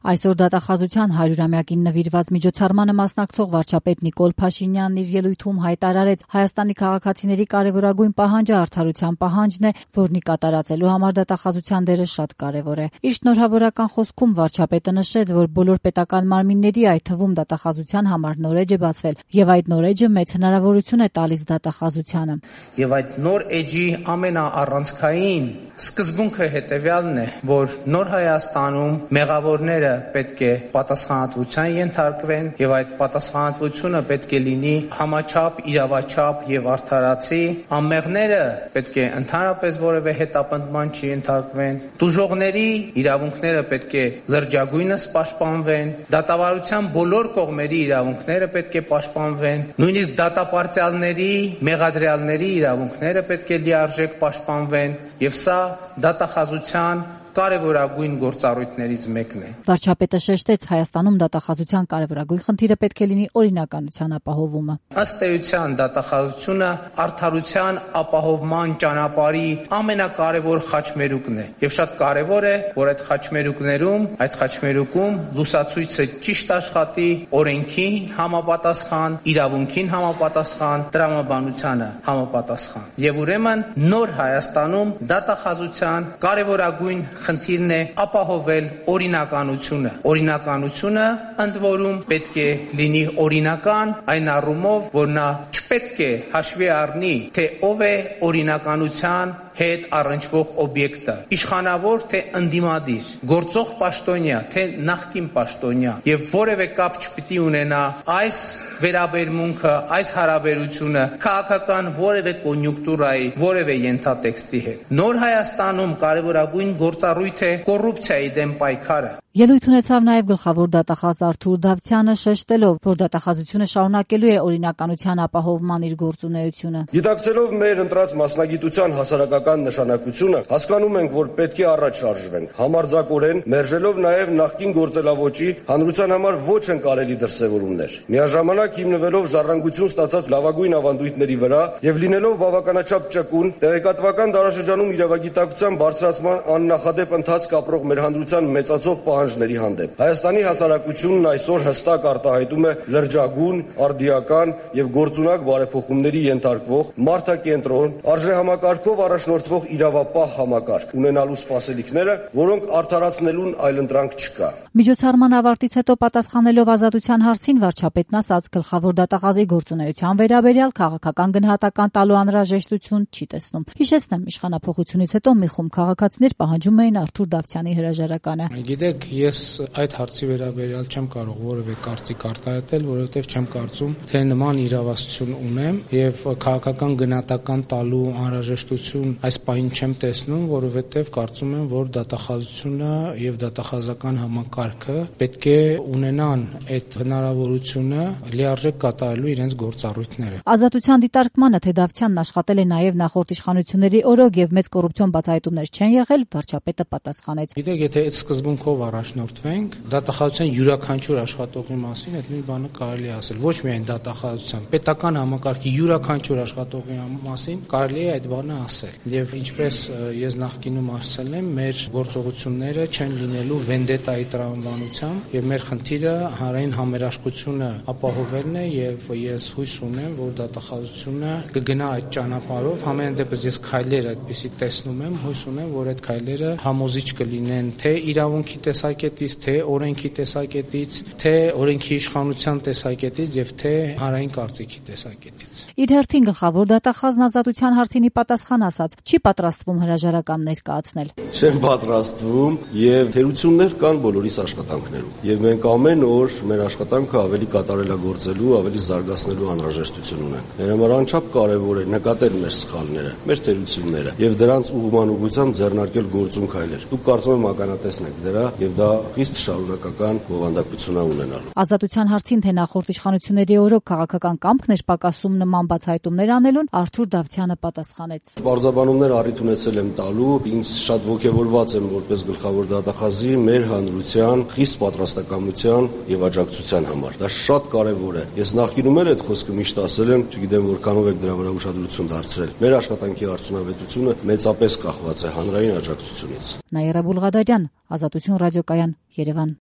Այսօր դատախազության 100-ամյակին նվիրված միջոցառմանը մասնակցող վարչապետ Նիկոլ Փաշինյանն իր ելույթում հայտարարեց Հայաստանի քաղաքացիների կարևորագույն պահանջը արդարության պահանջն է, որն կատարածելու համար դատախազության դերը շատ կարևոր է։ Իր շնորհավորական խոսքում վարչապետը նշեց, որ բոլոր պետական մարմինների, այդ թվում դատախազության համար նոր էջ է բացվել, եւ այդ նոր էջը մեծ հնարավորություն է տալիս դատախազությանը։ Եվ այդ նոր էջի ամենաառանցքային սկզբունքը հետևյալն է, որ նոր Հայաստանում մեղավորները պետք է պատասխանատվության ենթարկվեն եւ այդ պատասխանատվությունը պետք է լինի համաչափ, իրավաչափ եւ արդարացի, անմեղները պետք է ընդհանրապես որևէ հետապնդման չենթարկվեն, տուժողների իրավունքները պետք է լրջագույնս պաշտպանվեն, դատավարության բոլոր կողմերի իրավունքները պետք է պաշտպանվեն, նույնիսկ դատապարտյալների, մեղադրյալների իրավունքները պետք է լիարժեք պաշտպանվեն եւ սա դատախազության կարևորագույն գործառույթներից մեկն է։ Վարչապետը շեշտեց, Հայաստանում դատախազության կարևորագույն խնդիրը պետք է լինի օրինականության ապահովումը։ Ըստ էության դատախազությունը արդարության ապահովման ճանապարհի ամենակարևոր խաչմերուկն է։ Եվ շատ կարևոր է, որ այդ խաչմերուկում լուսացույցը ճիշտ աշխատի, օրենքին համապատասխան, իրավունքին համապատասխան, տրամաբանությանը համապատասխան։ Եվ ուրեմն նոր Հայաստանում դատախազության կարևորագույն խնդիրն է ապահովել օրինականությունը։ Օրինականությունը ընդ որում պետք է լինի օրինական այն առումով, որ նա չպետք է հաշվի առնի, թե ով է օրինականության հետ առնչվող օբյեկտը, իշխանավոր թե ընդդիմադիր, գործող պաշտոնյա թե նախկին պաշտոնյա, եւ որևէ կապ չպիտի ունենա այս վերաբերմունքը, այս հարաբերությունը քաղաքական որևէ կոնյունկտուրայի, որևէ ենթատեքստի հետ։ Նոր Հայաստանում կարևորագույն գործառույթ է կոռուպցիայի դեմ պայքարը։ Ելույթ ունեցավ նաև գլխավոր դատախազ Արթուր Դավթյանը, շեշտելով, որ դատախազությունը շարունակելու է օրինականության ապահովման իր գործունեությունը։ Գիտակցելով մեր ընտրած մասնագիտության հասարակական նշանակությունը, հասկանում ենք, որ պետք է առաջ շարժվենք, համարձակորեն մերժելով նաև նախկին գործելավոճի հանրության համար ոչ ընկալելի դրսևորումներ։ Միաժամանակ հիմնվելով ժառանգություն ստացած լավագույն ավանդույթների վրա եւ լինելով բավականաչափ ճկուն, տեղեկատվական դարաշրջանում իրավագիտակցության բարձրացման աննախադեպ ընթացք ապրող մեր հանրության մեծացող պահանջների հանդեպ։ Հայաստանի հասարակությունն այսօր հստակ արտահայտում է լրջագույն, արդիական եւ գործունակ բարեփոխումների ենթարկվող մարդակենտրոն, արժեհամակարգով առաջնորդվող իրավապահ համակարգ ունենալու սպասելիքները, որոնք արդարացնելուն այլընտրանք չկա։ Միջոցառման ավարտից հետո պատասխանելով ազատության հարցին վարչապետն ասաց, գլխավոր դատախազի գործունեության վերաբերյալ քաղաքական գնահատական տալու անհրաժեշտություն չի տեսնում։ Հիշեցնեմ, իշխանափոխությունից հետո մի խումբ քաղաքացիներ պահանջում էին Արթուր Դավթյանի հրաժարականը։ Գիտեք, ես այդ հարցի վերաբերյալ չեմ կարող որևէ կարծիք արտահայտել, որովհետև չեմ կարծում, թե նման իրավասություն ունեմ եւ քաղաքական գնահատական տալու անհրաժեշտություն այս պահին չեմ տեսնում, որովհետև կարծում եմ, որ դատախազությունը եւ դատախազական համակարգը պետք է ունենան այդ հնարավորությունը լիարժեք կատարելու իրենց գործառույթները։ Ազատության դիտարկմանը, թե Դավթյանն աշխատել է նաեւ նախորդ իշխանությունների օրոք եւ մեծ կոռուպցիոն բացահայտումներ չեն եղել, վարչապետը պատասխանեց։ Գիտեք, եթե այդ սկզբունքով առաջնորդվենք, դատախազության յուրաքանչյուր աշխատողի մասին այդ մի բանը կարելի է ասել, ոչ միայն դատախազության, պետական համակարգի յուրաքանչյուր աշխատողի մասին կարելի է այդ բանը ասել։ Եվ ինչպես ես նախկինում ասել եմ, մեր գործողությունները չեն լինելու վենդետայի տրամաբանությամբ եւ մեր խնդիրը հանրային համերաշխությունը ապահովելն է եւ ես հույս ունեմ, որ դատախազությունը կգնա այդ ճանապարհով, համենայն դեպս ես քայլեր այդպիսի տեսնում եմ, հույս ունեմ, որ այդ քայլերը համոզիչ կլինեն թե իրավունքի տեսակետից, թե օրենքի տեսակետից, թե օրենքի իշխանության տեսակետից եւ թե հանրային կարծիքի տեսակետից։ Իր հերթին գլխավոր դատախազն ազատության հարցինի պատասխան ասաց, չի պատրաստվում հրաժարական ներկայացնել։ Չեմ պատրաստվում եւ թերություններ կան բոլորիս աշխատանքներում։ Եվ մենք ամեն օր մեր աշխատանքը ավելի կատարելագործելու, ավելի զարգացնելու անհրաժեշտություն ունենք։ Մեր համար անչափ կարեւոր է նկատել մեր սխալները, մեր թերությունները եւ դրանց ուղղման ուղղությամբ ձեռնարկել գործուն քայլեր։ Դուք կարծում եմ ականատեսն եք դրա եւ դա խիստ շարունակական բովանդակություն է ունենալու։ Ազատության հարցին, թե նախորդ իշխանությունների օրոք քաղաքական կամքն էր պակասում նման բացահայտումներ անելուն, Արթուր Դավթյանը պատասխանեց։ Պարզաբանումներ առիթ ունեցել եմ տալու, ինձ շատ ողջևորված եմ որպես գլխավոր դատախազի մեր հանրության խիստ պատրաստակամության եւ աջակցության համար։ Դա շատ կարեւոր է։ Ես նախկինում էլ այդ խոսքը միշտ ասել եմ, չգիտեմ որքանով եք դրա վրա ուշադրություն դարձրել։ Մեր աշխատանքի արդյունավետությունը մեծապես կախված է հանրային աջակցությունից։ Նաիրա Բուլղադարյան, Ազատություն ռադիոկայան, Երևան։